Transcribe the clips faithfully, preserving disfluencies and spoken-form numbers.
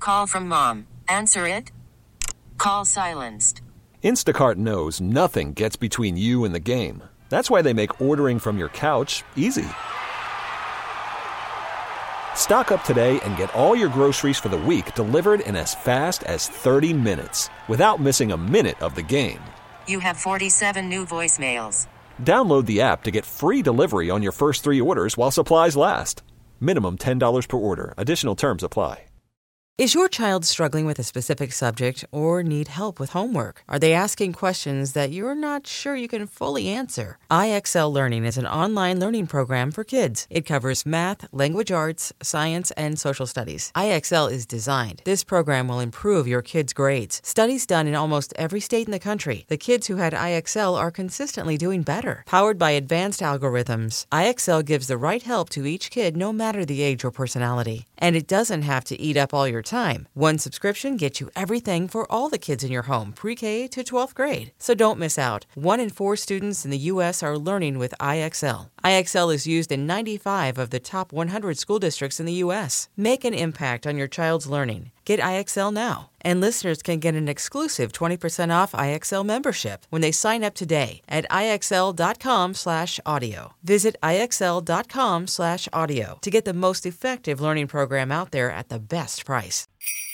Call from mom. Answer it. Call silenced. Instacart knows nothing gets between you and the game. That's why they make ordering from your couch easy. Stock up today and get all your groceries for the week delivered in as fast as thirty minutes without missing a minute of the game. You have forty-seven new voicemails. Download the app to get free delivery on your first three orders while supplies last. Minimum ten dollars per order. Additional terms apply. Is your child struggling with a specific subject or need help with homework? Are they asking questions that you're not sure you can fully answer? I X L Learning is an online learning program for kids. It covers math, language arts, science, and social studies. I X L is designed. This program will improve your kids' grades. Studies done in almost every state in the country. The kids who had I X L are consistently doing better. Powered by advanced algorithms, I X L gives the right help to each kid no matter the age or personality. And it doesn't have to eat up all your time. One subscription gets you everything for all the kids in your home, pre-K to twelfth grade. So don't miss out. One in four students in the U S are learning with I X L. I X L is used in ninety-five of the top one hundred school districts in the U S. Make an impact on your child's learning. Get I X L now. And listeners can get an exclusive twenty percent off I X L membership when they sign up today at IXL.com slash audio. Visit IXL.com slash audio to get the most effective learning program out there at the best price.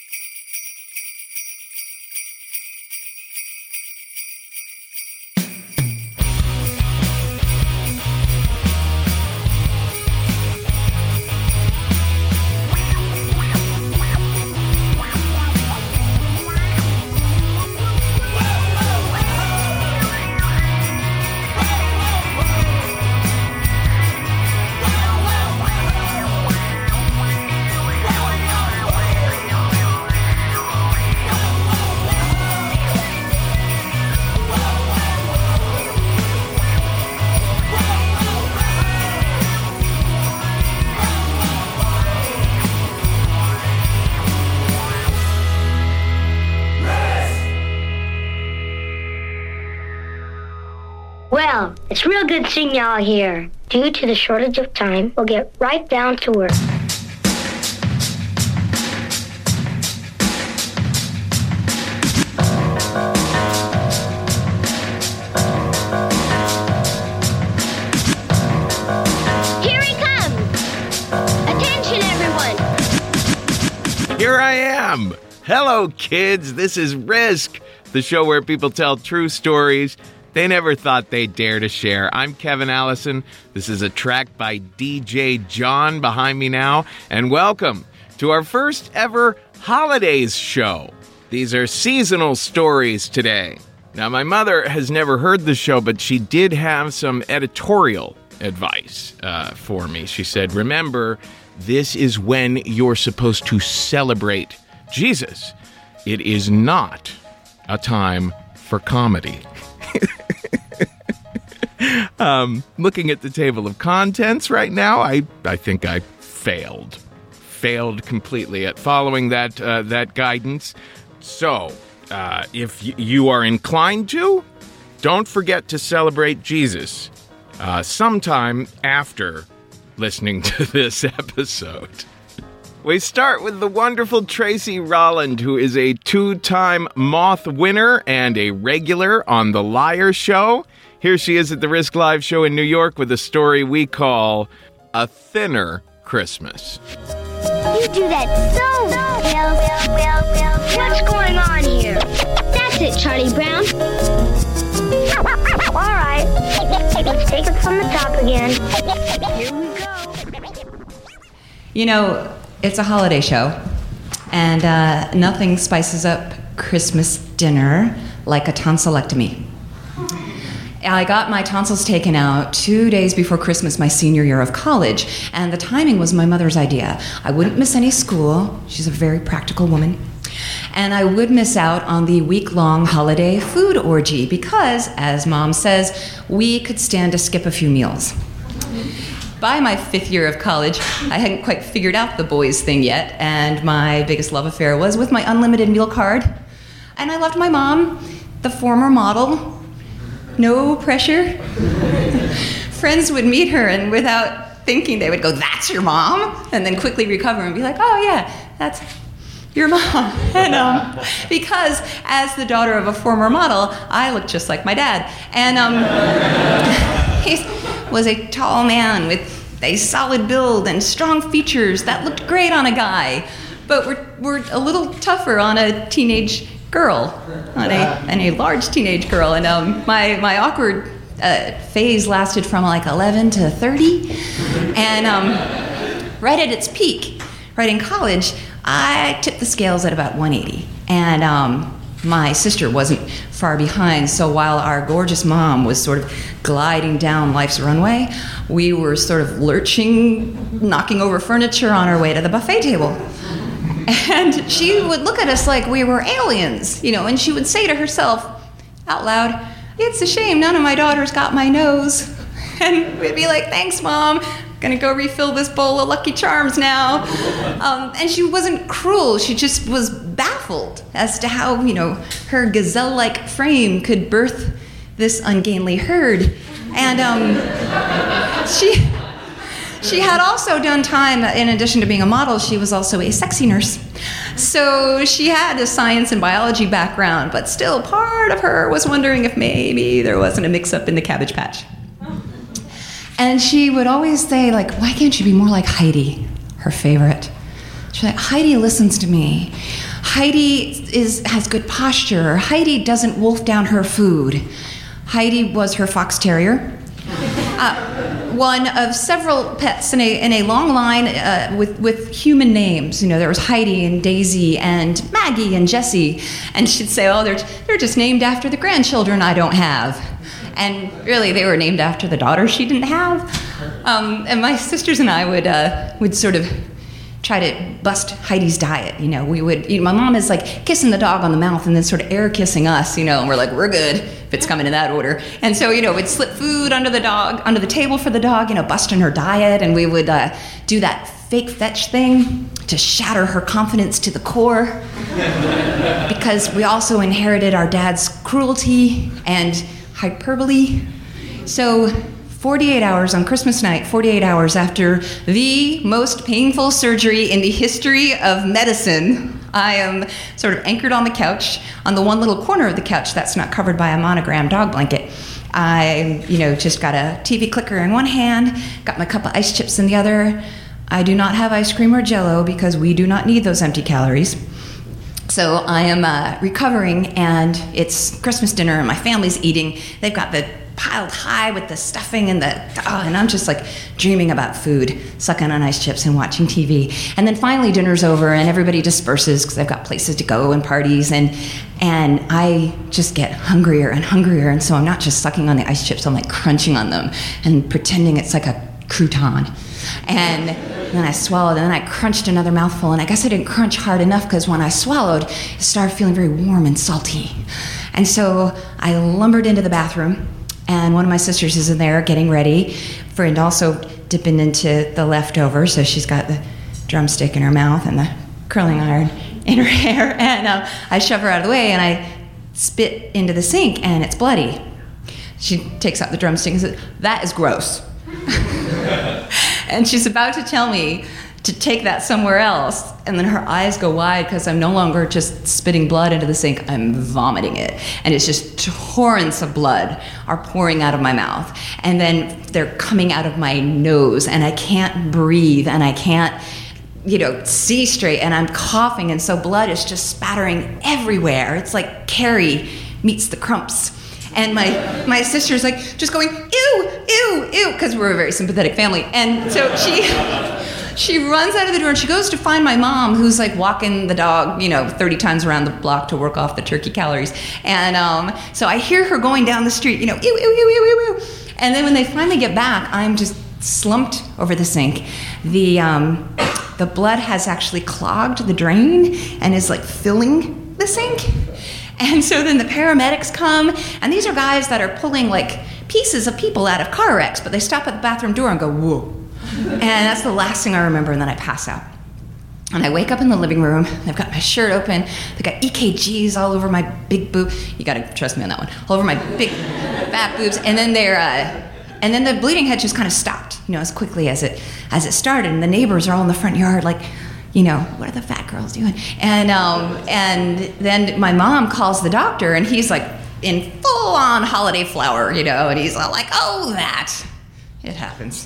Well, it's real good seeing y'all here. Due to the shortage of time, we'll get right down to work. Here he comes! Attention, everyone! Here I am! Hello, kids! This is Risk, the show where people tell true stories they never thought they'd dare to share. I'm Kevin Allison. This is a track by D J John behind me now. And welcome to our first ever holidays show. These are seasonal stories today. Now, my mother has never heard the show, but she did have some editorial advice uh, for me. She said, remember, this is when you're supposed to celebrate Jesus. It is not a time for comedy. um, looking at the table of contents right now, I, I think I failed. Failed completely at following that uh, that guidance. So, uh, if y- you are inclined to, don't forget to celebrate Jesus uh, sometime after listening to this episode. We start with the wonderful Tracy Rolland, who is a two-time Moth winner and a regular on The Liar Show. Here she is at the Risk Live show in New York with a story we call A Thinner Christmas. You do that so well, well, well, well. What's going on here? That's it, Charlie Brown. All right, let's take it from the top again. Here we go. You know, it's a holiday show, and uh, nothing spices up Christmas dinner like a tonsillectomy. I got my tonsils taken out two days before Christmas, my senior year of college, and the timing was my mother's idea. I wouldn't miss any school. She's a very practical woman. And I would miss out on the week-long holiday food orgy because, as Mom says, we could stand to skip a few meals. By my fifth year of college, I hadn't quite figured out the boys thing yet, and my biggest love affair was with my unlimited meal card. And I loved my mom, the former model. No pressure. Friends would meet her, and without thinking, they would go, "That's your mom?" And then quickly recover and be like, "Oh, yeah, that's your mom. And um, because as the daughter of a former model, I looked just like my dad. And um, he was a tall man with a solid build and strong features that looked great on a guy, but were, were a little tougher on a teenage girl, on a, on a large teenage girl. And um, my, my awkward uh, phase lasted from like eleven to thirty. And um, right at its peak, right in college, I tipped the scales at about one eighty, and um, my sister wasn't far behind, so while our gorgeous mom was sort of gliding down life's runway, we were sort of lurching, knocking over furniture on our way to the buffet table. And she would look at us like we were aliens, you know, and she would say to herself out loud, "It's a shame none of my daughters got my nose." And we'd be like, "Thanks, Mom. Gonna go refill this bowl of Lucky Charms now." Um, and she wasn't cruel. She just was baffled as to how, you know, her gazelle-like frame could birth this ungainly herd. And um, she she had also done time, in addition to being a model, she was also a sexy nurse. So she had a science and biology background, but still part of her was wondering if maybe there wasn't a mix-up in the Cabbage Patch. And she would always say, like, "Why can't you be more like Heidi?" Her favorite. She's like, "Heidi listens to me. Heidi is has good posture. Heidi doesn't wolf down her food." Heidi was her fox terrier. Uh, one of several pets in a in a long line uh, with with human names. You know, there was Heidi and Daisy and Maggie and Jessie, and she'd say, "Oh, they're they're just named after the grandchildren I don't have." And really, they were named after the daughter she didn't have. Um, and my sisters and I would uh, would sort of try to bust Heidi's diet. You know, we would. You know, my mom is like kissing the dog on the mouth and then sort of air kissing us. You know, and we're like, "We're good if it's coming in that order." And so, you know, we'd slip food under the dog, under the table for the dog. You know, busting her diet, and we would uh, do that fake fetch thing to shatter her confidence to the core. Because we also inherited our dad's cruelty and hyperbole. So forty-eight hours on Christmas night, forty-eight hours after the most painful surgery in the history of medicine, I am sort of anchored on the couch, on the one little corner of the couch that's not covered by a monogram dog blanket. I, you know, just got a T V clicker in one hand, got my cup of ice chips in the other. I do not have ice cream or Jell-O because we do not need those empty calories. So I am uh, recovering, and it's Christmas dinner, and my family's eating. They've got the piled high with the stuffing and the, oh, and I'm just like dreaming about food, sucking on ice chips and watching T V. And then finally dinner's over, and everybody disperses because they've got places to go and parties, and and I just get hungrier and hungrier, and so I'm not just sucking on the ice chips, I'm like crunching on them and pretending it's like a crouton. And then I swallowed, and then I crunched another mouthful, and I guess I didn't crunch hard enough because when I swallowed, it started feeling very warm and salty. And so I lumbered into the bathroom, and one of my sisters is in there getting ready for, and also dipping into the leftovers, so she's got the drumstick in her mouth and the curling iron in her hair, and um, I shove her out of the way, and I spit into the sink, and it's bloody. She takes out the drumstick and says, "That is gross." And she's about to tell me to take that somewhere else, and then her eyes go wide because I'm no longer just spitting blood into the sink, I'm vomiting it. And it's just torrents of blood are pouring out of my mouth. And then they're coming out of my nose, and I can't breathe, and I can't, you know, see straight, and I'm coughing, and so blood is just spattering everywhere. It's like Carrie meets the Crumps. And my, my sister's like just going, "Ew, ew, ew," because we're a very sympathetic family. And so she she runs out of the door, and she goes to find my mom, who's like walking the dog, you know, thirty times around the block to work off the turkey calories. And um, so I hear her going down the street, you know, ew, ew, ew, ew, ew, ew. And then when they finally get back, I'm just slumped over the sink. The um, the blood has actually clogged the drain and is like filling the sink. And so then the paramedics come, and these are guys that are pulling like pieces of people out of car wrecks, but they stop at the bathroom door and go, "Whoa." And that's the last thing I remember, and then I pass out. And I wake up in the living room, I've got my shirt open, I've got E K Gs all over my big boob, you gotta trust me on that one, all over my big fat boobs, and then they're, uh, and then the bleeding had just kind of stopped, you know, as quickly as it as it started, and the neighbors are all in the front yard like, you know, what are the fat girls doing? And um, and then my mom calls the doctor, and he's like in full-on holiday flower, you know, and he's all like, oh, that. It happens.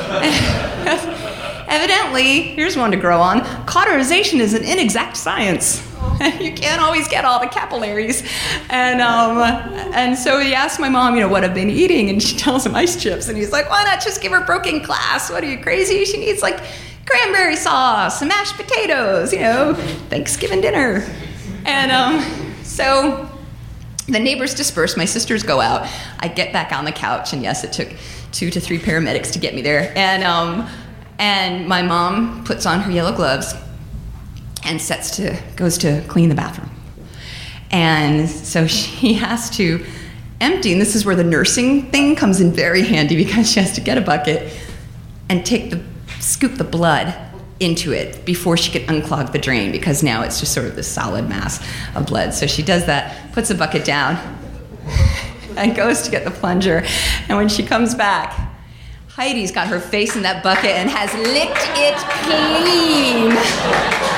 Evidently, here's one to grow on, cauterization is an inexact science. You can't always get all the capillaries. And um, and so he asked my mom, you know, what I've been eating, and she tells him ice chips, and he's like, why not just give her broken glass? What are you, crazy? She needs like cranberry sauce, some mashed potatoes, you know, Thanksgiving dinner. And um, so the neighbors disperse, my sisters go out, I get back on the couch, and yes, it took two to three paramedics to get me there. And um, and my mom puts on her yellow gloves and sets to, goes to clean the bathroom. And so she has to empty, and this is where the nursing thing comes in very handy, because she has to get a bucket and take the, scoop the blood into it before she could unclog the drain, because now it's just sort of this solid mass of blood. So she does that, puts the bucket down, and goes to get the plunger. And when she comes back, Heidi's got her face in that bucket and has licked it clean.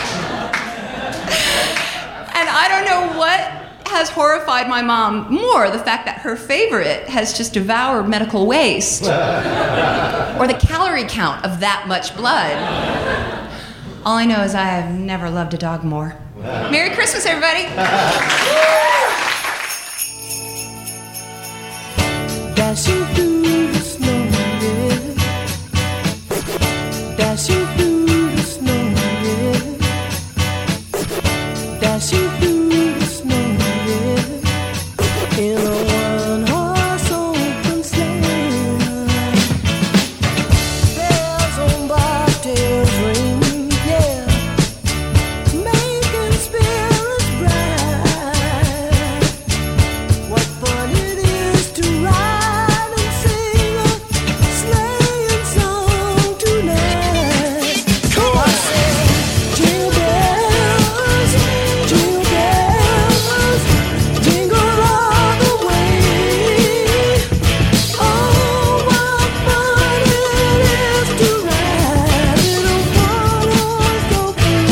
And I don't know what has horrified my mom more, the fact that her favorite has just devoured medical waste, or the calorie count of that much blood. All I know is I have never loved a dog more. Merry Christmas, everybody. Dashing through the snow, yeah. Dashing through the snow, yeah. Dashing through the snow, yeah. In a one-horse open sleigh. Bells on bobtails ring, yeah. Making spirits bright. What fun it is to ride and sing a sleighing song tonight. Come on, sing. Jingle bells, jingle bells, jingle all the way. Oh, what fun it is to ride in a one-horse open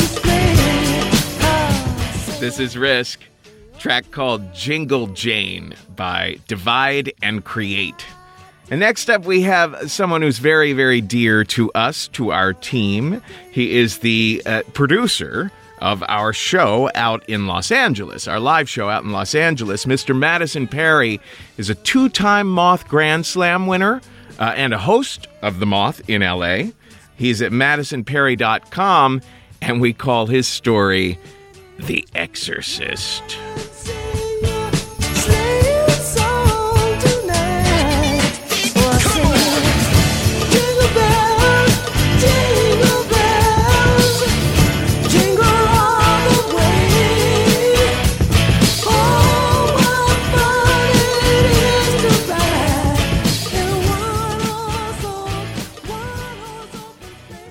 sleigh. This is Risk, track called Jingle Jane by Divide and Create. And next up, we have someone who's very, very dear to us, to our team. He is the uh, producer of our show out in Los Angeles, our live show out in Los Angeles. Mister Madison Perry is a two-time Moth Grand Slam winner uh, and a host of The Moth in L A. He's at madison perry dot com, and we call his story The Exorcist. Sing a sleighing song tonight. Oh, sing jingle bells, jingle bells, jingle all the way. Oh, what fun it is to ride in a one-horse open, one-horse open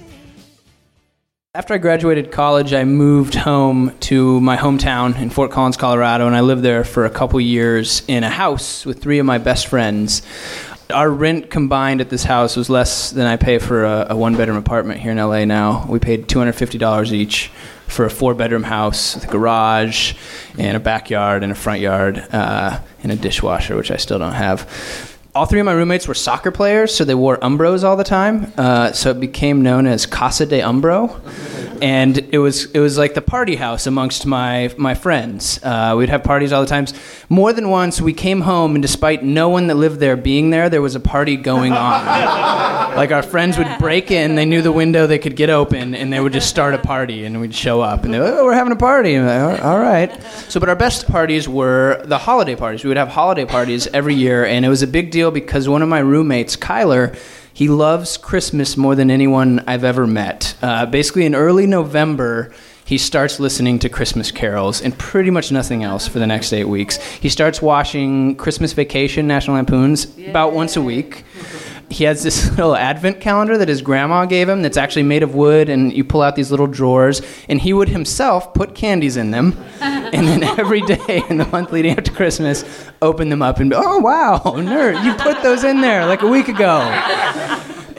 sleigh. After I graduated college, I moved home to my hometown in Fort Collins, Colorado, and I lived there for a couple years in a house with three of my best friends. Our rent combined at this house was less than I pay for a, a one-bedroom apartment here in L A now. We paid two hundred fifty dollars each for a four-bedroom house with a garage and a backyard and a front yard uh, and a dishwasher, which I still don't have. All three of my roommates were soccer players, so they wore Umbros all the time. Uh, so it became known as Casa de Umbro. And it was it was like the party house amongst my my friends. Uh, we'd have parties all the time. More than once, we came home, and despite no one that lived there being there, there was a party going on. Like our friends would break in, they knew the window they could get open, and they would just start a party, and we'd show up, and they oh, we're having a party. And we're like, all right. So, but our best parties were the holiday parties. We would have holiday parties every year, and it was a big deal because one of my roommates, Kyler, he loves Christmas more than anyone I've ever met. Uh, basically, in early November, he starts listening to Christmas carols and pretty much nothing else for the next eight weeks. He starts watching Christmas Vacation, National Lampoons, about once a week. He has this little advent calendar that his grandma gave him that's actually made of wood, and you pull out these little drawers, and he would himself put candies in them, and then every day in the month leading up to Christmas, open them up and be, oh, wow, nerd, you put those in there like a week ago.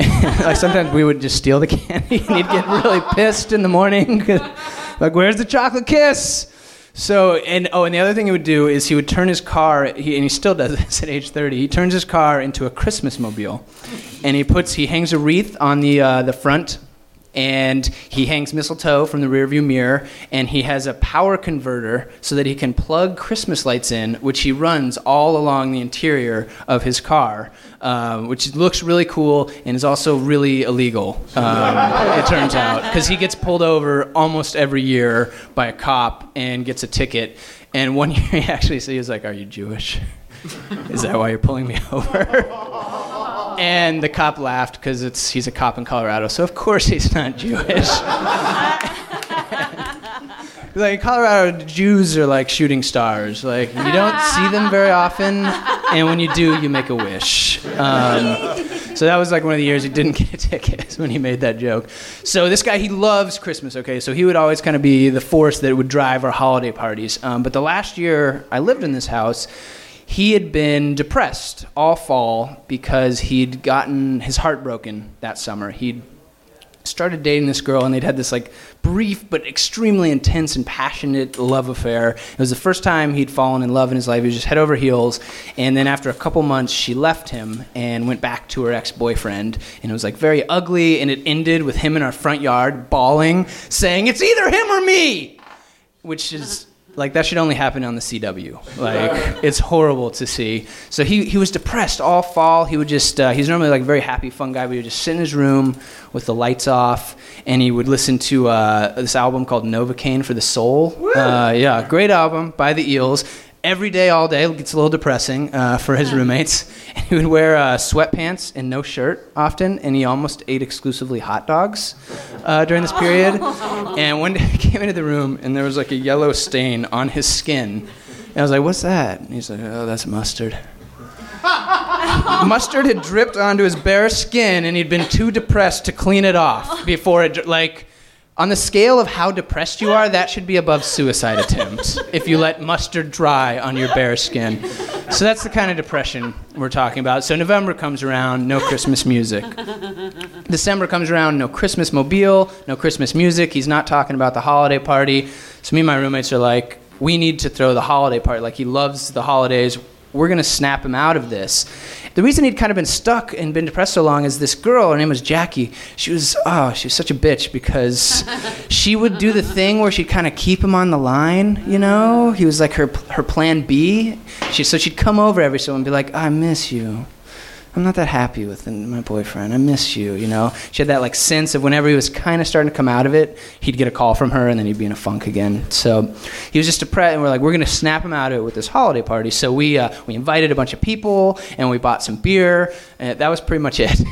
like sometimes we would just steal the candy, and he'd get really pissed in the morning. 'Cause, like, where's the chocolate kiss? So, and oh, and the other thing he would do is he would turn his car, he, and he still does this at age thirty, he turns his car into a Christmas mobile. And he puts, he hangs a wreath on the uh, the front, and he hangs mistletoe from the rearview mirror, and he has a power converter so that he can plug Christmas lights in, which he runs all along the interior of his car, um, which looks really cool and is also really illegal, um, it turns out, because he gets pulled over almost every year by a cop and gets a ticket. And one year he actually said, he was like, "Are you Jewish? Is that why you're pulling me over?" And the cop laughed because it's he's a cop in Colorado, so of course he's not Jewish. Like in Colorado, Jews are like shooting stars. Like you don't see them very often, and when you do, you make a wish. Um, so that was like one of the years he didn't get a ticket when he made that joke. So this guy, he loves Christmas. Okay, so he would always kind of be the force that would drive our holiday parties. Um, but the last year I lived in this house, he had been depressed all fall because he'd gotten his heart broken that summer. He'd started dating this girl, and they'd had this like brief but extremely intense and passionate love affair. It was the first time he'd fallen in love in his life. He was just head over heels. And then after a couple months, she left him and went back to her ex-boyfriend. And it was like very ugly, and it ended with him in our front yard bawling, saying, "It's either him or me," which is... like, that should only happen on the C W. Like, it's horrible to see. So he, he was depressed all fall. He would just, uh, he's normally like a very happy, fun guy, but he would just sit in his room with the lights off, and he would listen to uh, this album called Novocaine for the Soul. Uh, yeah, great album by the Eels. Every day, all day, it gets a little depressing uh, for his roommates. And he would wear uh, sweatpants and no shirt often, and he almost ate exclusively hot dogs uh, during this period. And one day he came into the room, and there was like a yellow stain on his skin. And I was like, "What's that?" And he's like, "Oh, that's mustard." Mustard had dripped onto his bare skin, and he'd been too depressed to clean it off before it, like... on the scale of how depressed you are, that should be above suicide attempts if you let mustard dry on your bare skin. So that's the kind of depression we're talking about. So November comes around, no Christmas music. December comes around, no Christmas mobile, no Christmas music. He's not talking about the holiday party. So me and my roommates are like, we need to throw the holiday party. Like, he loves the holidays. We're going to snap him out of this. The reason he'd kind of been stuck and been depressed so long is this girl, her name was Jackie. She was, oh, she was such a bitch because she would do the thing where she'd kind of keep him on the line, you know? He was like her her plan B. She, so she'd come over every so often and be like, "I miss you. I'm not that happy with my boyfriend. I miss you," you know? She had that like sense of whenever he was kind of starting to come out of it, he'd get a call from her and then he'd be in a funk again. So he was just depressed, and we're like, we're going to snap him out of it with this holiday party. So we uh, we invited a bunch of people, and we bought some beer, and that was pretty much it.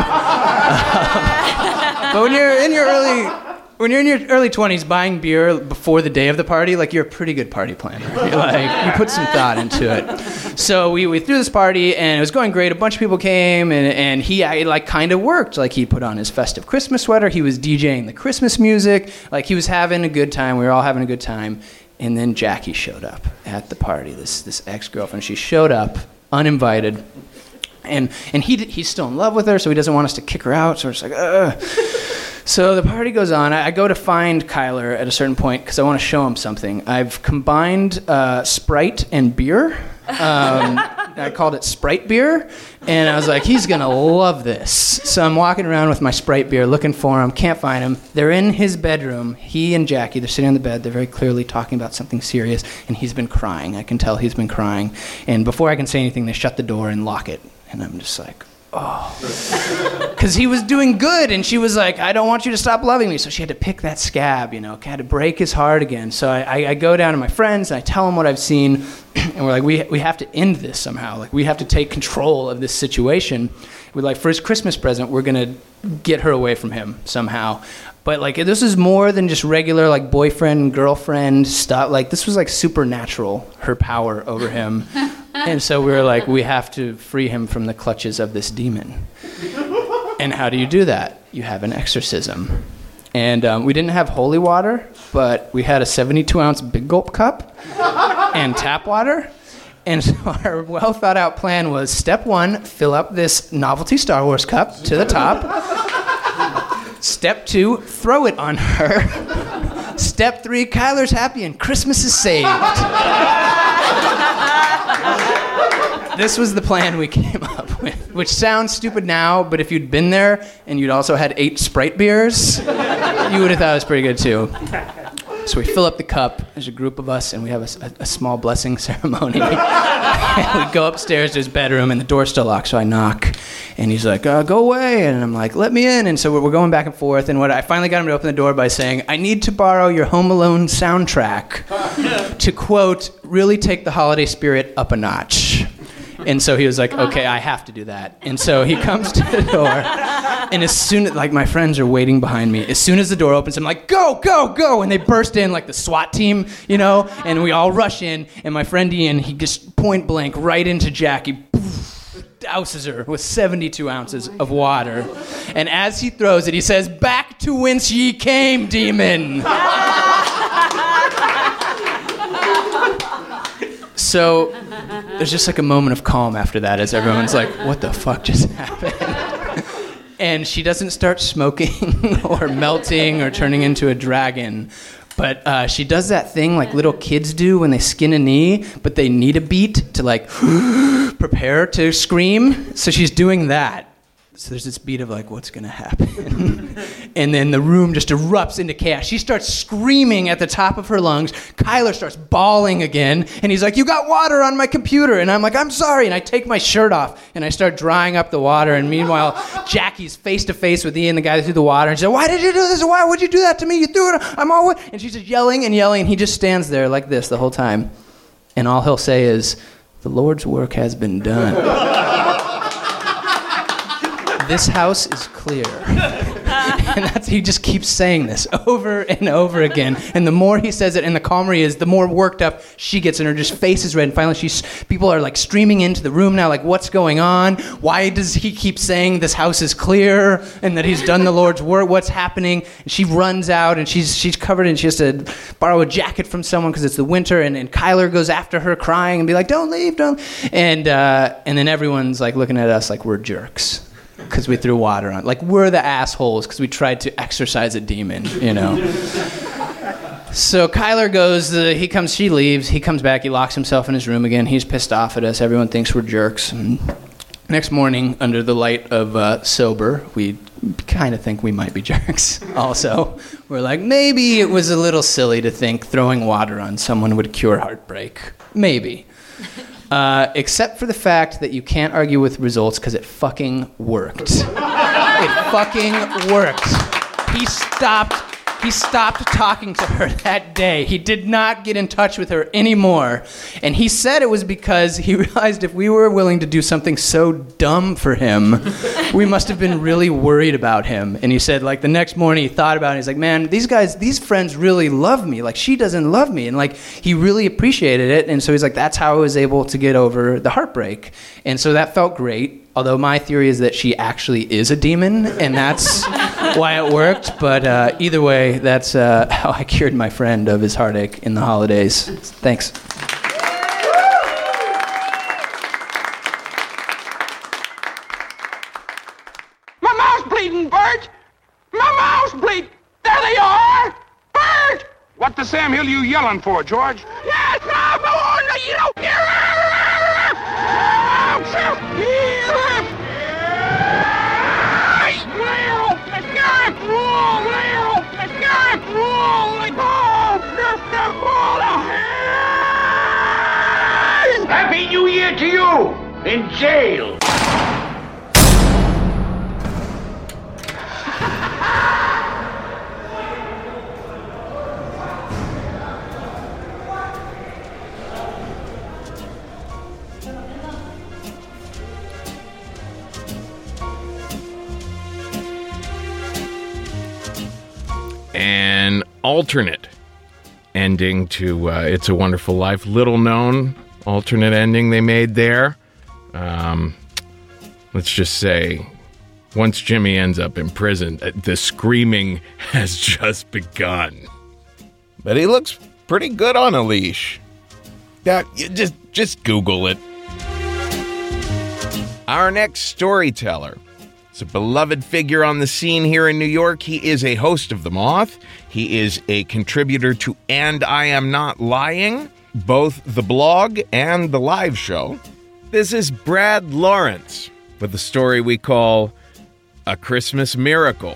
But when you're in your early... When you're in your early twenties, buying beer before the day of the party, like, you're a pretty good party planner. You're like, you put some thought into it. So we, we threw this party, and it was going great. A bunch of people came, and, and he, it, like, kind of worked. Like, he put on his festive Christmas sweater. He was DJing the Christmas music. Like, he was having a good time. We were all having a good time. And then Jackie showed up at the party, this this ex-girlfriend. She showed up, uninvited. And and he he's still in love with her, so he doesn't want us to kick her out. So we're just like, ugh. So the party goes on. I, I go to find Kyler at a certain point because I want to show him something. I've combined uh, Sprite and beer. Um, I called it Sprite beer, and I was like, he's going to love this. So I'm walking around with my Sprite beer looking for him, can't find him. They're in his bedroom. He and Jackie, they're sitting on the bed. They're very clearly talking about something serious, and he's been crying. I can tell he's been crying. And before I can say anything, they shut the door and lock it. And I'm just like, oh. Because he was doing good, and she was like, "I don't want you to stop loving me." So she had to pick that scab, you know, had to break his heart again. So I, I, I go down to my friends, and I tell them what I've seen, and we're like, we we have to end this somehow. Like, we have to take control of this situation. We're like, for his Christmas present, we're going to get her away from him somehow. But, like, this is more than just regular, like, boyfriend, girlfriend stuff. Like, this was, like, supernatural, her power over him. And so we were like, we have to free him from the clutches of this demon. And how do you do that? You have an exorcism. And um, we didn't have holy water, but we had a seventy-two ounce Big Gulp cup and tap water. And so our well-thought-out plan was, step one, fill up this novelty Star Wars cup to the top. Step two, throw it on her. Step three, Kyler's happy and Christmas is saved. This was the plan we came up with, which sounds stupid now, but if you'd been there and you'd also had eight Sprite beers, you would have thought it was pretty good too. So we fill up the cup, there's a group of us, and we have a, a, a small blessing ceremony. And we go upstairs to his bedroom, and the door's still locked, so I knock. And he's like, uh, go away. And I'm like, let me in. And so we're going back and forth. And what I finally got him to open the door by saying, I need to borrow your Home Alone soundtrack to, quote, really take the holiday spirit up a notch. And so he was like, okay, I have to do that. And so he comes to the door, and as soon as, like, my friends are waiting behind me, as soon as the door opens, I'm like, go, go, go, and they burst in like the SWAT team, you know, and we all rush in, and my friend Ian, he just point blank right into Jackie, poof, douses her with seventy-two ounces of water. And as he throws it, he says, back to whence ye came, demon. So there's just like a moment of calm after that as everyone's like, what the fuck just happened? And she doesn't start smoking or melting or turning into a dragon. But uh, she does that thing like little kids do when they skin a knee, but they need a beat to like prepare to scream. So she's doing that. So there's this beat of like, what's gonna happen? And then the room just erupts into chaos. She starts screaming at the top of her lungs. Kyler starts bawling again. And he's like, you got water on my computer. And I'm like, I'm sorry. And I take my shirt off and I start drying up the water. And meanwhile, Jackie's face to face with Ian, the guy that threw the water. And she said, why did you do this? Why would you do that to me? You threw it. I'm all wet. And she's just yelling and yelling. And he just stands there like this the whole time. And all he'll say is, the Lord's work has been done. This house is clear. And that's, he just keeps saying this over and over again. And the more he says it and the calmer he is, the more worked up she gets, and her just face is red. And finally, she's, people are like streaming into the room now, like, what's going on? Why does he keep saying this house is clear and that he's done the Lord's work? What's happening? And she runs out, and she's she's covered, and she has to borrow a jacket from someone because it's the winter. And, and Kyler goes after her crying and be like, don't leave, don't. And, uh, and then everyone's like looking at us like we're jerks. Because we threw water on. Like, we're the assholes because we tried to exorcise a demon, you know. So Kyler goes, uh, he comes, she leaves, he comes back, he locks himself in his room again. He's pissed off at us. Everyone thinks we're jerks. And next morning, under the light of uh, sober, we kind of think we might be jerks also. We're like, maybe it was a little silly to think throwing water on someone would cure heartbreak. Maybe. Uh, except for the fact that you can't argue with results because it fucking worked. It fucking worked. He stopped, he stopped talking to her that day. He did not get in touch with her anymore. And he said it was because he realized if we were willing to do something so dumb for him, we must have been really worried about him. And he said, like, the next morning he thought about it. He's like, man, these guys, these friends really love me. Like, she doesn't love me. And, like, he really appreciated it. And so he's like, that's how I was able to get over the heartbreak. And so that felt great. Although my theory is that she actually is a demon, and that's why it worked. But uh, either way, that's uh, how I cured my friend of his heartache in the holidays. Thanks. My mouth's bleeding, Bert! My mouth's bleeding! There they are! Bert! What the Sam Hill you yelling for, George? Yes, no, no, no, you don't hear it! Happy New Year to you! In jail! An alternate ending to uh, It's a Wonderful Life. Little known alternate ending they made there. Um, let's just say, once Jimmy ends up in prison, the screaming has just begun. But he looks pretty good on a leash. Yeah, you just, just Google it. Our next storyteller He's a beloved figure on the scene here in New York. He is a host of The Moth. He is a contributor to And I Am Not Lying, both the blog and the live show. This is Brad Lawrence with the story we call A Christmas Miracle.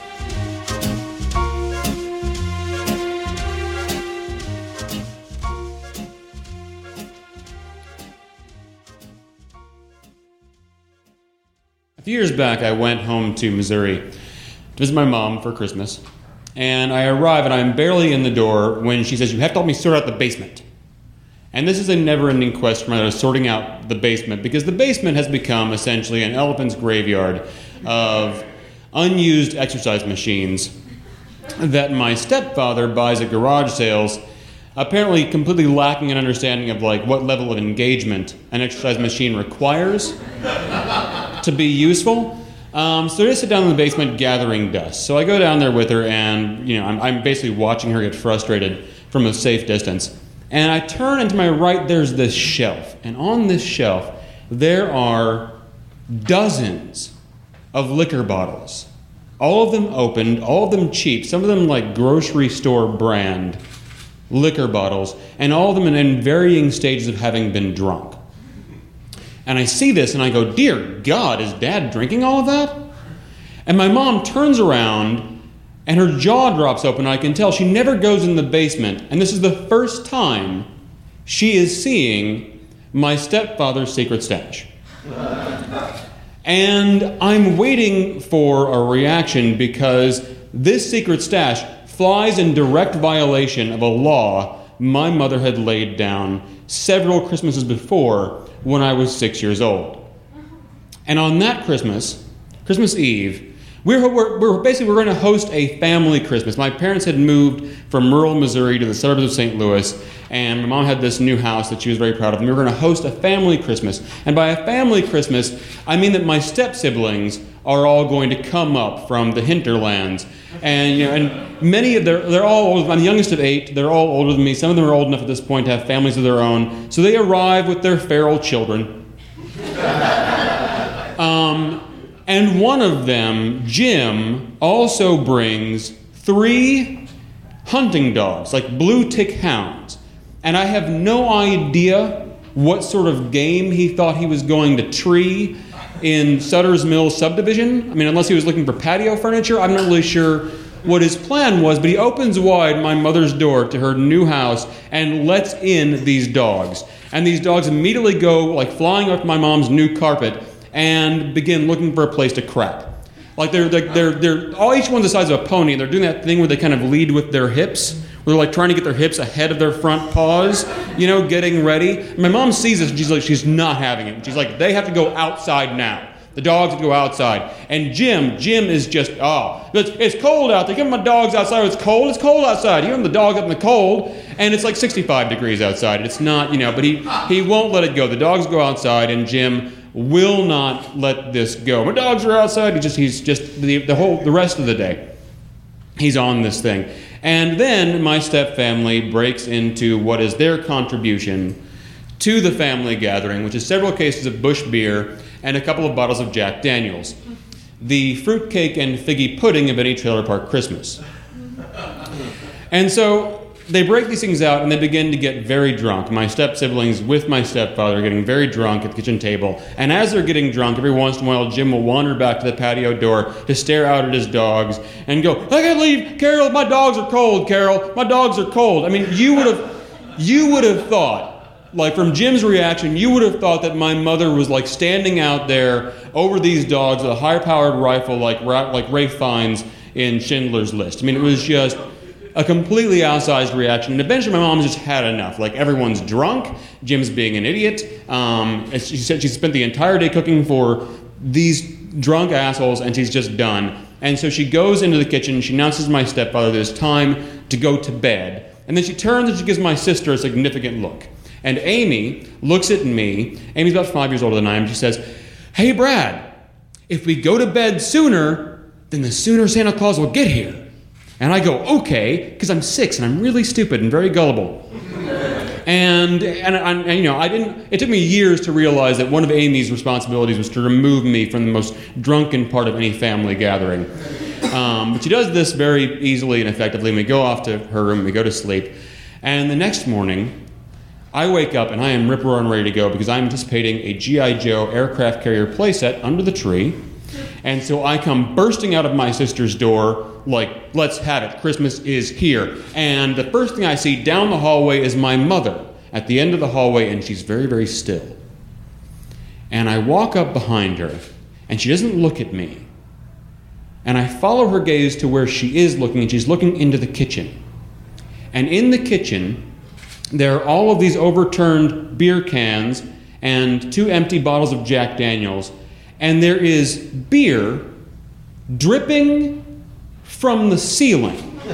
A few years back, I went home to Missouri to visit my mom for Christmas. And I arrive and I'm barely in the door when she says, "You have to help me sort out the basement." And this is a never-ending quest for my mother, sorting out the basement, because the basement has become essentially an elephant's graveyard of unused exercise machines that my stepfather buys at garage sales, apparently completely lacking an understanding of like what level of engagement an exercise machine requires to be useful. Um, so I just sit down in the basement gathering dust. So I go down there with her, and you know, I'm, I'm basically watching her get frustrated from a safe distance. And I turn, and to my right, there's this shelf. And on this shelf, there are dozens of liquor bottles. All of them opened, all of them cheap, some of them like grocery store brand liquor bottles, and all of them in, in varying stages of having been drunk. And I see this and I go, "Dear God, is Dad drinking all of that?" And my mom turns around and her jaw drops open. I can tell she never goes in the basement. And this is the first time she is seeing my stepfather's secret stash. And I'm waiting for a reaction because this secret stash flies in direct violation of a law my mother had laid down several Christmases before when I was six years old. And on that Christmas, Christmas Eve, we're, we're, we're basically we're going to host a family Christmas. My parents had moved from rural Missouri to the suburbs of Saint Louis, and my mom had this new house that she was very proud of, and we were going to host a family Christmas. And by a family Christmas, I mean that my step-siblings are all going to come up from the hinterlands. And you know, and many of their, they're all old. I'm the youngest of eight. They're all older than me. Some of them are old enough at this point to have families of their own. So they arrive with their feral children. um, and one of them, Jim, also brings three hunting dogs, like blue tick hounds. And I have no idea what sort of game he thought he was going to tree in Sutter's Mill subdivision. I mean, unless he was looking for patio furniture, I'm not really sure what his plan was, but he opens wide my mother's door to her new house and lets in these dogs. And these dogs immediately go like flying up my mom's new carpet and begin looking for a place to crap. Like they're, they're, they're, they're all each one's the size of a pony, and they're doing that thing where they kind of lead with their hips. Where they're like trying to get their hips ahead of their front paws, you know, getting ready. And my mom sees this and she's like, she's not having it. She's like, they have to go outside now. The dogs have to go outside. And Jim, Jim is just, oh, it's, it's cold out there. Give my dogs outside. It's cold. It's cold outside. You have the dog up in the cold, and it's like sixty-five degrees outside. It's not, you know, but he, he won't let it go. The dogs go outside, and Jim will not let this go. My dogs are outside. He just, he's just the, the whole, the rest of the day, he's on this thing. And then my stepfamily breaks into what is their contribution to the family gathering, which is several cases of Busch beer and a couple of bottles of Jack Daniels. The fruitcake and figgy pudding of any trailer park Christmas. And so they break these things out and they begin to get very drunk. My step-siblings with my stepfather are getting very drunk at the kitchen table. And as they're getting drunk, every once in a while, Jim will wander back to the patio door to stare out at his dogs and go, "I can't leave, Carol, my dogs are cold, Carol, my dogs are cold." I mean, you would have, you would have thought, like from Jim's reaction, you would have thought that my mother was like standing out there over these dogs with a high-powered rifle like, like Ralph Fiennes in Schindler's List. I mean, it was just a completely outsized reaction. And eventually my mom just had enough. Like, everyone's drunk. Jim's being an idiot. Um, she said she spent the entire day cooking for these drunk assholes, and she's just done. And so she goes into the kitchen. She announces to my stepfather that it's time to go to bed. And then she turns and she gives my sister a significant look. And Amy looks at me. Amy's about five years older than I am. She says, "Hey, Brad, if we go to bed sooner, then the sooner Santa Claus will get here." And I go, "Okay," because I'm six and I'm really stupid and very gullible. And, and, and, and, you know, I didn't, it took me years to realize that one of Amy's responsibilities was to remove me from the most drunken part of any family gathering. Um, but she does this very easily and effectively, and we go off to her room, we go to sleep. And the next morning, I wake up and I am rip-roaring ready to go because I'm anticipating a G I. Joe aircraft carrier playset under the tree. And so I come bursting out of my sister's door like, let's have it, Christmas is here. And the first thing I see down the hallway is my mother at the end of the hallway, and she's very, very still. And I walk up behind her, and she doesn't look at me. And I follow her gaze to where she is looking, and she's looking into the kitchen. And in the kitchen, there are all of these overturned beer cans and two empty bottles of Jack Daniels. And there is beer dripping from the ceiling.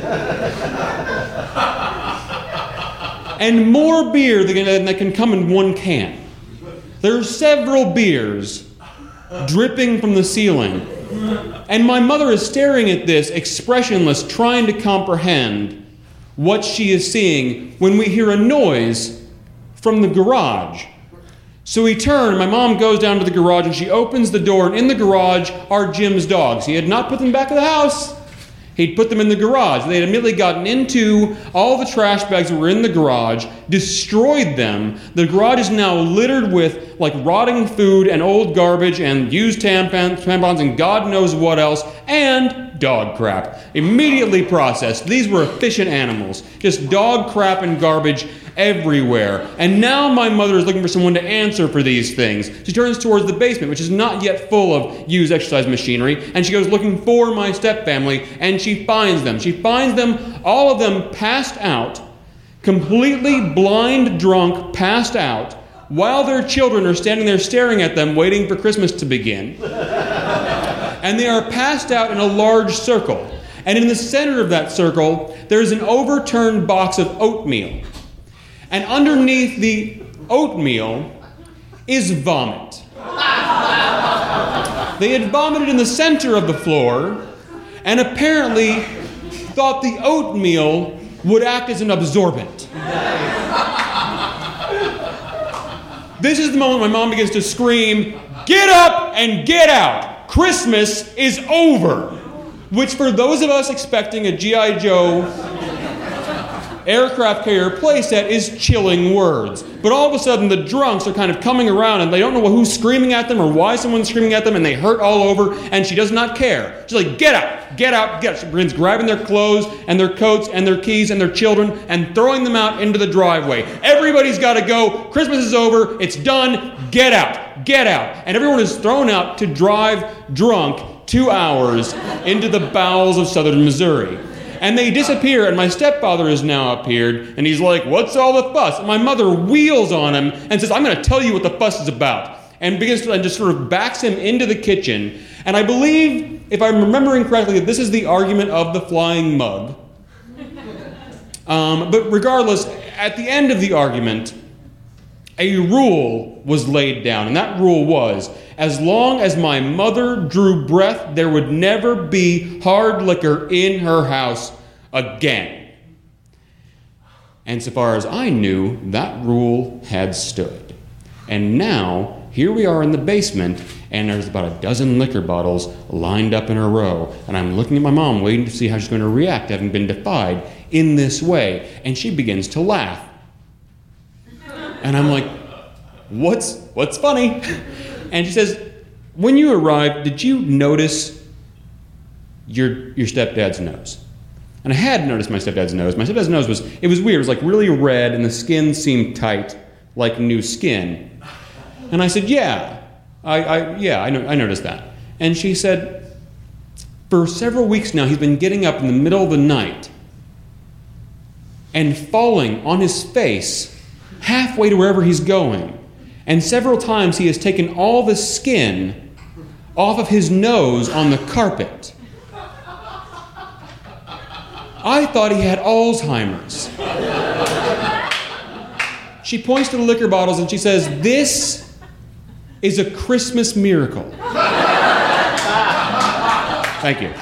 And more beer than that can come in one can. There are several beers dripping from the ceiling. And my mother is staring at this, expressionless, trying to comprehend what she is seeing when we hear a noise from the garage. So we turn, my mom goes down to the garage and she opens the door, and in the garage are Jim's dogs. He had not put them back in the house. He'd put them in the garage. They had immediately gotten into all the trash bags that were in the garage, destroyed them. The garage is now littered with like rotting food and old garbage and used tampons, tampons and God knows what else, and dog crap. Immediately processed. These were efficient animals. Just dog crap and garbage everywhere. And now my mother is looking for someone to answer for these things. She turns towards the basement, which is not yet full of used exercise machinery, and she goes looking for my stepfamily, and she finds them. She finds them, all of them passed out, completely blind, drunk, passed out, while their children are standing there staring at them, waiting for Christmas to begin. And they are passed out in a large circle. And in the center of that circle, there's an overturned box of oatmeal. And underneath the oatmeal is vomit. They had vomited in the center of the floor and apparently thought the oatmeal would act as an absorbent. This is the moment my mom begins to scream, "Get up and get out! Christmas is over!" Which for those of us expecting a G I. Joe aircraft carrier playset is chilling words. But all of a sudden the drunks are kind of coming around and they don't know who's screaming at them or why someone's screaming at them, and they hurt all over, and she does not care. She's like, "Get out, get out, get out." She begins grabbing their clothes and their coats and their keys and their children and throwing them out into the driveway. Everybody's got to go. Christmas is over. It's done. Get out, get out. And everyone is thrown out to drive drunk two hours into the bowels of southern Missouri. And they disappear, and my stepfather has now appeared, and he's like, "What's all the fuss?" And my mother wheels on him and says, "I'm going to tell you what the fuss is about." And begins to, and just sort of backs him into the kitchen. And I believe, if I'm remembering correctly, that this is the argument of the flying mug. Um, but regardless, at the end of the argument, a rule was laid down, and that rule was, as long as my mother drew breath, there would never be hard liquor in her house again. And so far as I knew, that rule had stood. And now, here we are in the basement, and there's about a dozen liquor bottles lined up in a row. And I'm looking at my mom, waiting to see how she's going to react, having been defied in this way. And she begins to laugh. And I'm like, what's what's funny? And she says, "When you arrived, did you notice your your stepdad's nose?" And I had noticed my stepdad's nose. My stepdad's nose was, it was weird. It was like really red, and the skin seemed tight, like new skin. And I said, yeah, I, I yeah, I, know, I noticed that. And she said, for several weeks now, he's been getting up in the middle of the night and falling on his face halfway to wherever he's going. And several times he has taken all the skin off of his nose on the carpet. I thought he had Alzheimer's. She points to the liquor bottles and she says, "This is a Christmas miracle." Thank you.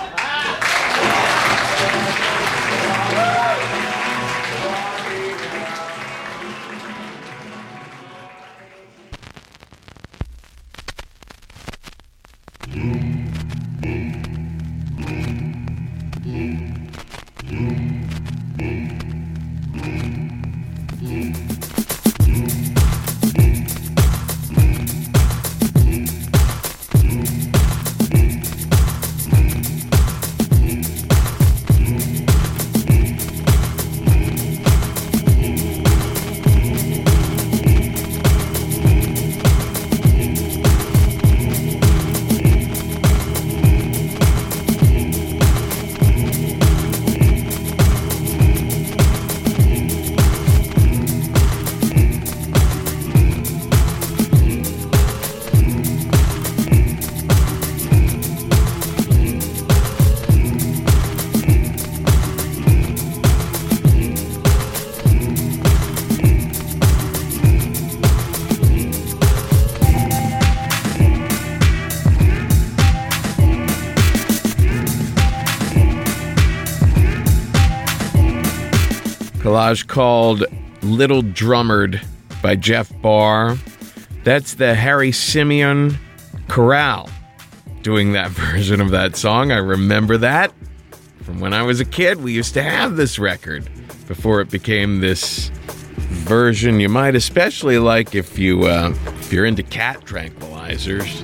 collage called Little Drummered by Jeff Barr. That's the Harry Simeon Chorale doing that version of that song. I remember that from when I was a kid. We used to have this record before it became this version you might especially like if you uh, if you're into cat tranquilizers.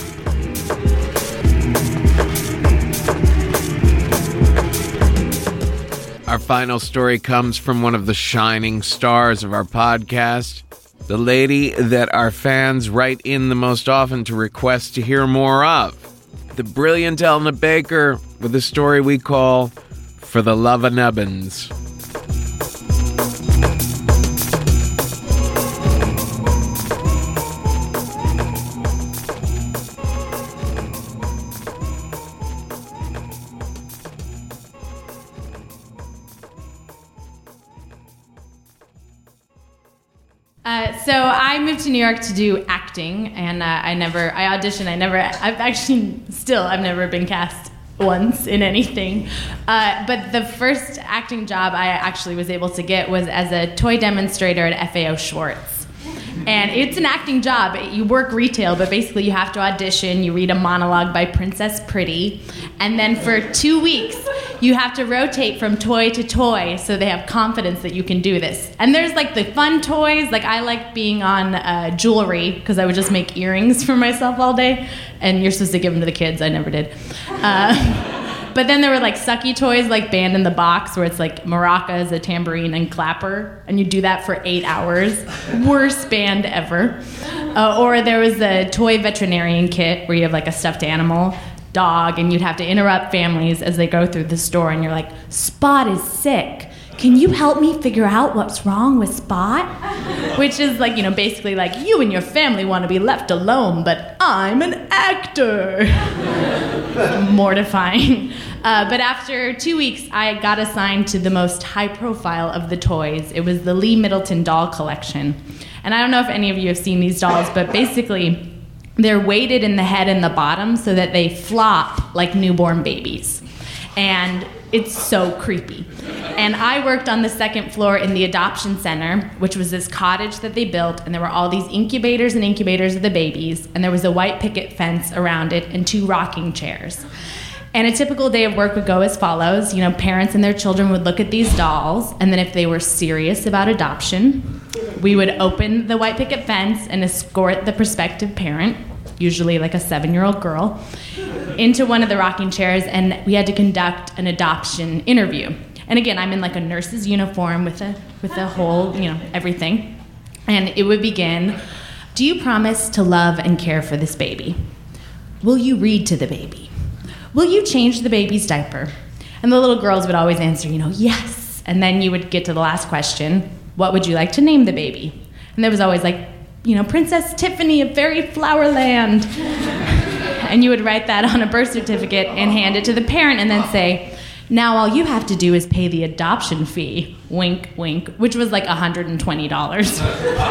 Our final story comes from one of the shining stars of our podcast, the lady that our fans write in the most often to request to hear more of, the brilliant Elna Baker with a story we call For the Love of Nubbins. Uh, so I moved to New York to do acting, and uh, I never, I auditioned, I never, I've actually, still, I've never been cast once in anything. Uh, but the first acting job I actually was able to get was as a toy demonstrator at F A O Schwartz. And it's an acting job. You work retail, but basically you have to audition, you read a monologue by Princess Pretty, and then for two weeks, you have to rotate from toy to toy so they have confidence that you can do this. And there's like the fun toys, like I like being on uh, jewelry because I would just make earrings for myself all day, and you're supposed to give them to the kids. I never did. Uh, but then there were like sucky toys like Band in the Box where it's like maracas, a tambourine, and clapper, and you do that for eight hours. Worst band ever. Uh, or there was the toy veterinarian kit where you have like a stuffed animal, dog, and you'd have to interrupt families as they go through the store, and you're like, Spot is sick. Can you help me figure out what's wrong with Spot? Which is like, you know, basically like, you and your family want to be left alone, but I'm an actor. Mortifying. Uh, but after two weeks, I got assigned to the most high profile of the toys. It was the Lee Middleton doll collection. And I don't know if any of you have seen these dolls, but basically, they're weighted in the head and the bottom so that they flop like newborn babies. And it's so creepy. And I worked on the second floor in the adoption center, which was this cottage that they built, and there were all these incubators and incubators of the babies, and there was a white picket fence around it and two rocking chairs. And a typical day of work would go as follows. You know, parents and their children would look at these dolls, and then if they were serious about adoption, we would open the white picket fence and escort the prospective parent, usually like a seven-year-old girl, into one of the rocking chairs, and we had to conduct an adoption interview. And again, I'm in like a nurse's uniform with a with a whole, you know, everything. And it would begin, do you promise to love and care for this baby? Will you read to the baby? Will you change the baby's diaper? And the little girls would always answer, you know, yes. And then you would get to the last question, what would you like to name the baby? And there was always like, you know, Princess Tiffany of Fairy Flowerland. And you would write that on a birth certificate and hand it to the parent and then say, now all you have to do is pay the adoption fee, wink, wink, which was like one hundred twenty dollars.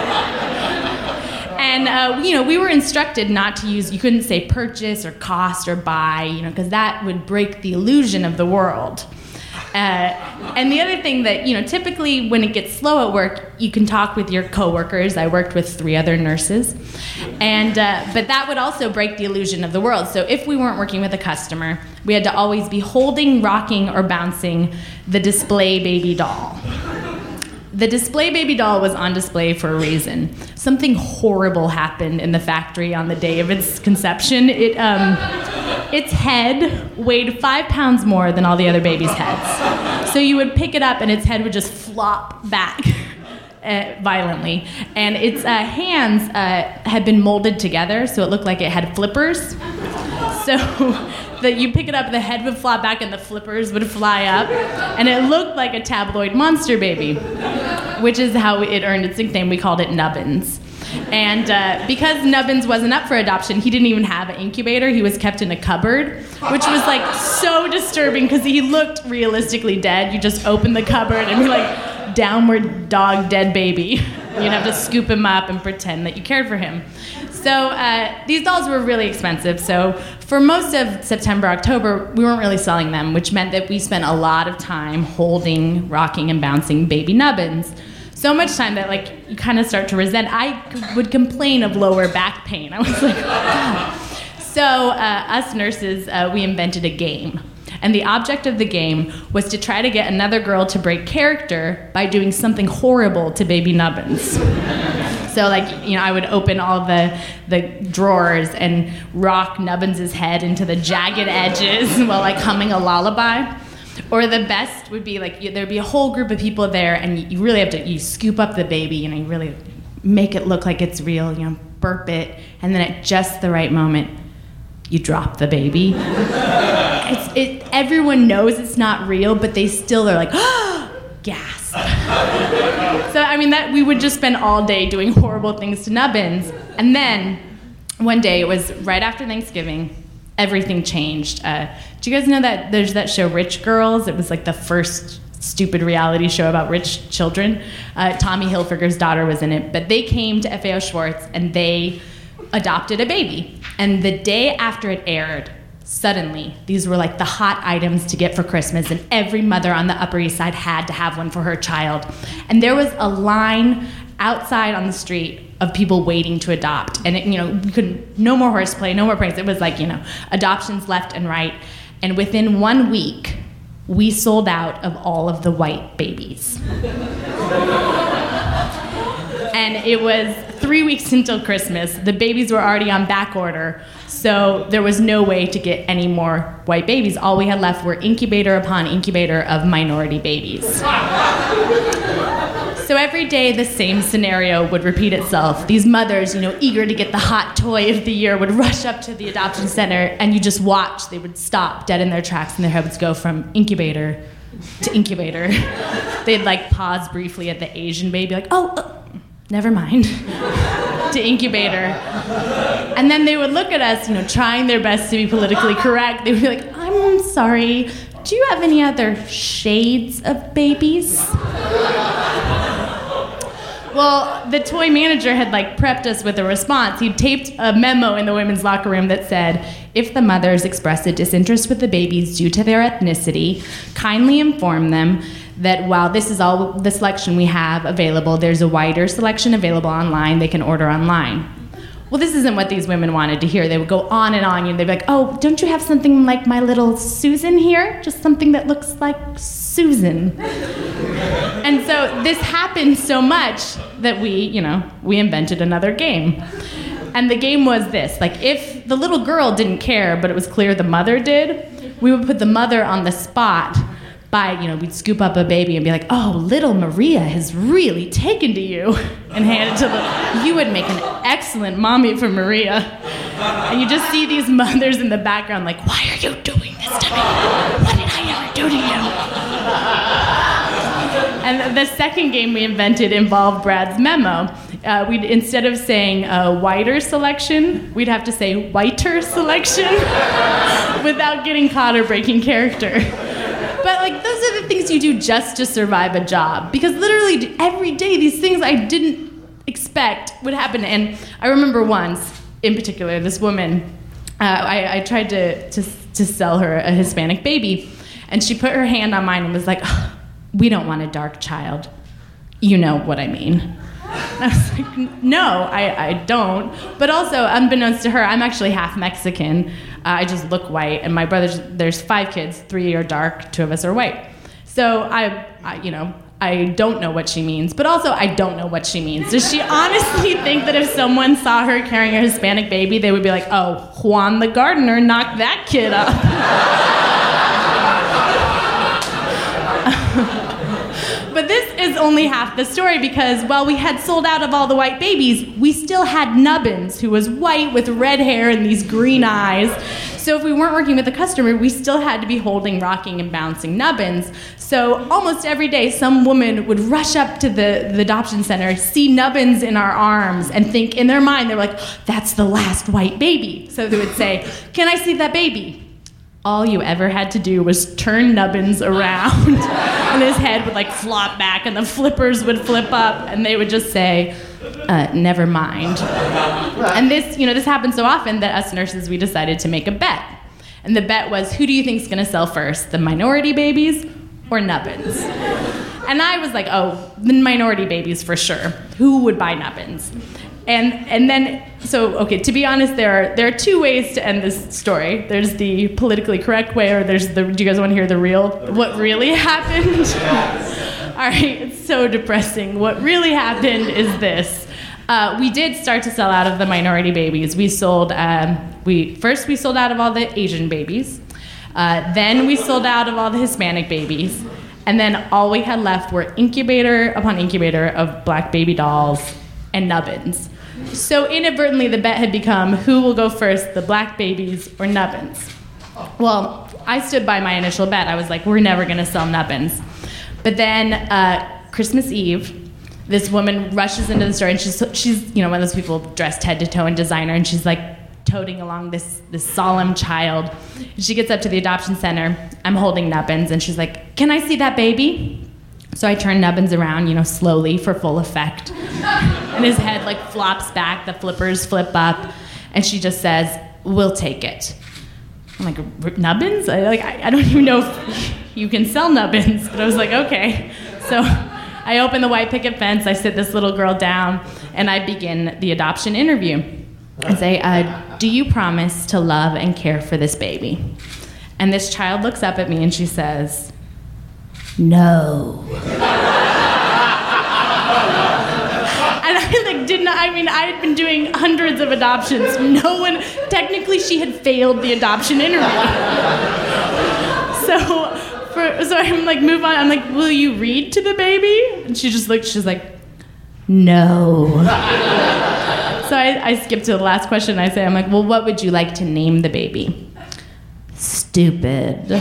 And, uh, you know, we were instructed not to use, you couldn't say purchase or cost or buy, you know, because that would break the illusion of the world. Uh, and the other thing that, you know, typically when it gets slow at work, you can talk with your coworkers. I worked with three other nurses. And, uh, but that would also break the illusion of the world. So if we weren't working with a customer, we had to always be holding, rocking, or bouncing the display baby doll. The display baby doll was on display for a reason. Something horrible happened in the factory on the day of its conception. It, um, its head weighed five pounds more than all the other babies' heads. So you would pick it up and its head would just flop back uh, violently. And its uh, hands uh, had been molded together so it looked like it had flippers. So that you pick it up, the head would flop back and the flippers would fly up. And it looked like a tabloid monster baby, which is how it earned its nickname. We called it Nubbins. And uh, because Nubbins wasn't up for adoption, he didn't even have an incubator. He was kept in a cupboard, which was like so disturbing because he looked realistically dead. You just open the cupboard and be like, downward dog dead baby. You'd have to scoop him up and pretend that you cared for him. So uh, these dolls were really expensive. So for most of September, October, we weren't really selling them, which meant that we spent a lot of time holding, rocking, and bouncing baby nubbins. So much time that like you kind of start to resent. I c- would complain of lower back pain. I was like, oh God. So uh, us nurses, uh, we invented a game. And the object of the game was to try to get another girl to break character by doing something horrible to baby nubbins. So, like, you know, I would open all the the drawers and rock Nubbins' head into the jagged edges while, like, humming a lullaby. Or the best would be, like, you, there'd be a whole group of people there, and you, you really have to, you scoop up the baby, you know, you really make it look like it's real, you know, burp it, and then at just the right moment, you drop the baby. It's, it, everyone knows it's not real, but they still are like, oh, gasp. So, I mean, that we would just spend all day doing horrible things to Nubbins. And then, one day, it was right after Thanksgiving, everything changed. Uh, do you guys know that there's that show, Rich Girls? It was like the first stupid reality show about rich children. Uh, Tommy Hilfiger's daughter was in it. But they came to F A O Schwartz, and they adopted a baby. And the day after it aired, suddenly, these were like the hot items to get for Christmas, and every mother on the Upper East Side had to have one for her child. And there was a line outside on the street of people waiting to adopt. And, it, you know, we couldn't, no more horseplay, no more pranks. It was like, you know, adoptions left and right. And within one week, we sold out of all of the white babies. And it was three weeks until Christmas. The babies were already on back order, so there was no way to get any more white babies. All we had left were incubator upon incubator of minority babies. So every day the same scenario would repeat itself. These mothers, you know, eager to get the hot toy of the year, would rush up to the adoption center, and you just watch. They would stop dead in their tracks, and their head would go from incubator to incubator. They'd like pause briefly at the Asian baby, like, oh, oh never mind, to incubator. And then they would look at us, you know, trying their best to be politically correct. They would be like, I'm sorry, do you have any other shades of babies? Well, the toy manager had like prepped us with a response. He'd taped a memo in the women's locker room that said, if the mothers express a disinterest with the babies due to their ethnicity, kindly inform them that while this is all the selection we have available, there's a wider selection available online. They can order online. Well, this isn't what these women wanted to hear. They would go on and on, and they'd be like, oh, don't you have something like my little Susan here? Just something that looks like Susan. And so this happened so much that we, you know, we invented another game. And the game was this, like if the little girl didn't care, but it was clear the mother did, we would put the mother on the spot by, you know, we'd scoop up a baby and be like, oh, little Maria has really taken to you, and hand it to the, you would make an excellent mommy for Maria. And you just see these mothers in the background like, why are you doing this to me? What did I ever do to you? And the second game we invented involved Brad's memo. Uh, we'd, instead of saying uh, whiter selection, we'd have to say whiter selection without getting caught or breaking character. But like those are the things you do just to survive a job. Because literally every day these things I didn't expect would happen. And I remember once, in particular, this woman, uh, I, I tried to, to, to sell her a Hispanic baby. And she put her hand on mine and was like, oh, we don't want a dark child. You know what I mean. And I was like, no, I, I don't. But also, unbeknownst to her, I'm actually half Mexican. Uh, I just look white, and my brothers, there's five kids, three are dark, two of us are white. So I, I, you know, I don't know what she means, but also I don't know what she means. Does she honestly think that if someone saw her carrying a Hispanic baby, they would be like, oh, Juan the gardener knocked that kid up? But this is only half the story, because while we had sold out of all the white babies, we still had Nubbins, who was white with red hair and these green eyes. So if we weren't working with a customer, we still had to be holding, rocking, and bouncing Nubbins. So almost every day, some woman would rush up to the, the adoption center, see Nubbins in our arms, and think in their mind, they were like, that's the last white baby. So they would say, can I see that baby? all you ever had to do was turn Nubbins around and his head would like flop back and the flippers would flip up and they would just say, uh, never mind. And this, you know, this happened so often that us nurses, we decided to make a bet. And the bet was, who do you think is going to sell first, the minority babies or Nubbins? And I was like, oh, the minority babies for sure. Who would buy Nubbins? And and then, so, okay, to be honest, there are there are two ways to end this story. There's the politically correct way, or there's the, do you guys want to hear the real, what really happened? All right, it's so depressing. What really happened is this. Uh, we did start to sell out of the minority babies. We sold, um, we first we sold out of all the Asian babies. Uh, then we sold out of all the Hispanic babies. And then all we had left were incubator upon incubator of black baby dolls and Nubbins. So inadvertently, the bet had become, who will go first, the black babies or Nubbins? Well, I stood by my initial bet. I was like, we're never going to sell Nubbins. But then uh, Christmas Eve, this woman rushes into the store, and she's, she's you know, one of those people dressed head to toe in designer, and she's like toting along this, this solemn child. And she gets up to the adoption center. I'm holding Nubbins, and she's like, can I see that baby? So I turn Nubbins around, you know, slowly for full effect. And his head like flops back, the flippers flip up, and she just says, we'll take it. I'm like, Nubbins? I, like, I, I don't even know if you can sell Nubbins. But I was like, okay. So I open the white picket fence, I sit this little girl down, and I begin the adoption interview. I say, uh, do you promise to love and care for this baby? And this child looks up at me and she says, no. And I like didn't, I mean, I had been doing hundreds of adoptions. No one, technically she had failed the adoption interview. So, for, so I'm like, move on. I'm like, will you read to the baby? And she just looked, she's like, no. So I, I skipped to the last question. I say, I'm like, well, what would you like to name the baby? Stupid.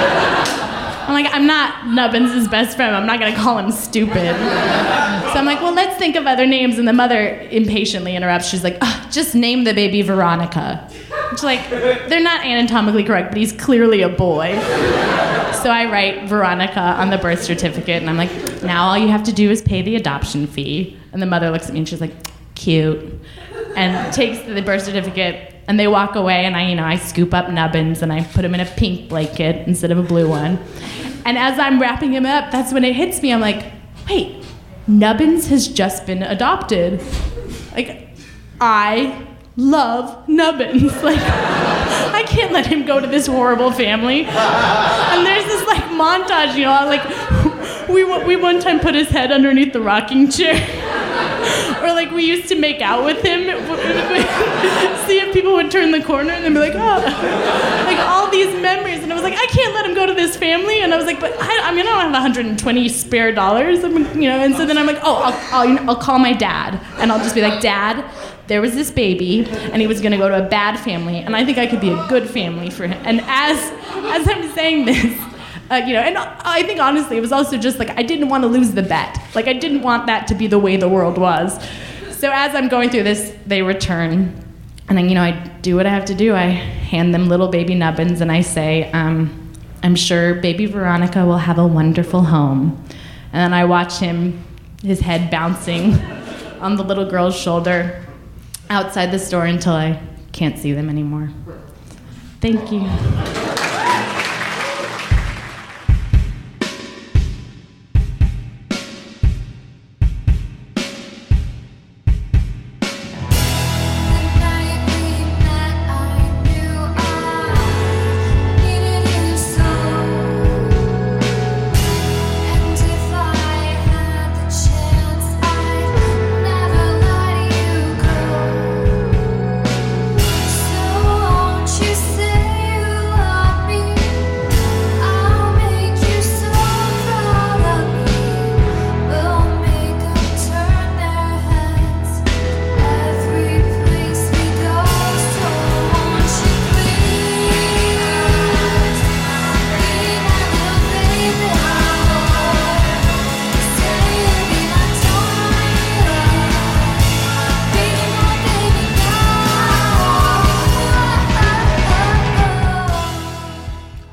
I'm like, I'm not Nubbins' best friend. I'm not going to call him stupid. So I'm like, well, let's think of other names. And the mother impatiently interrupts. She's like, oh, just name the baby Veronica. She's like, they're not anatomically correct, but he's clearly a boy. So I write Veronica on the birth certificate. And I'm like, now all you have to do is pay the adoption fee. And the mother looks at me and she's like, cute. And takes the birth certificate. And they walk away, and I, you know, I scoop up Nubbins, and I put him in a pink blanket instead of a blue one. And as I'm wrapping him up, that's when it hits me. I'm like, wait, Nubbins has just been adopted. Like, I love Nubbins. Like, I can't let him go to this horrible family. And there's this, like, montage, you know, like, we, we one time put his head underneath the rocking chair. Or like we used to make out with him, see if people would turn the corner and then be like, oh, like all these memories. And I was like, I can't let him go to this family. And I was like, but I, I mean, I don't have one hundred twenty spare dollars, I mean, you know. And so then I'm like, oh, I'll, I'll, you know, I'll call my dad, and I'll just be like, Dad, there was this baby, and he was gonna go to a bad family, and I think I could be a good family for him. And as as I'm saying this. Uh, you know, and I think honestly, it was also just like I didn't want to lose the bet. Like I didn't want that to be the way the world was. So as I'm going through this, they return, and then, you know, I do what I have to do. I hand them little baby Nubbins, and I say, um, "I'm sure baby Veronica will have a wonderful home." And then I watch him, his head bouncing on the little girl's shoulder outside the store until I can't see them anymore. Thank you. So won't you say you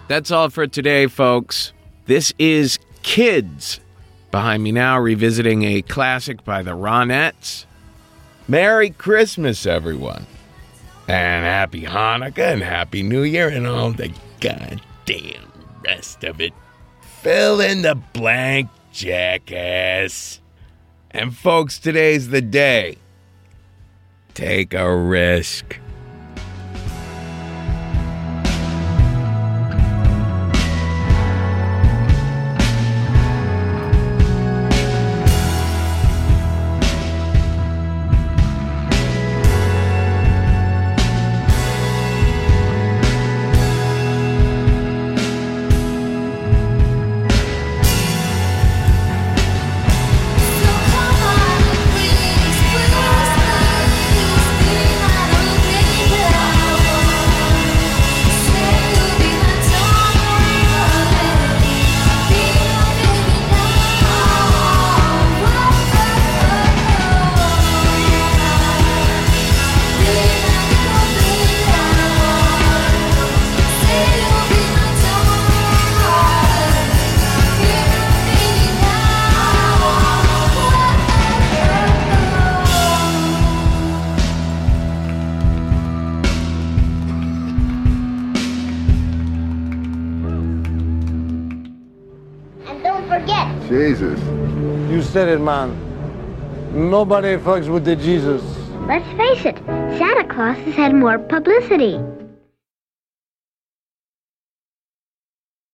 That's all for today, folks. This is Kids. Behind me now, revisiting a classic by the Ronettes. Merry Christmas, everyone. And Happy Hanukkah and Happy New Year and all the goddamn rest of it. Fill in the blank, jackass. And folks, today's the day. Take a risk. Jesus. You said it, man. Nobody fucks with the Jesus. Let's face it, Santa Claus has had more publicity.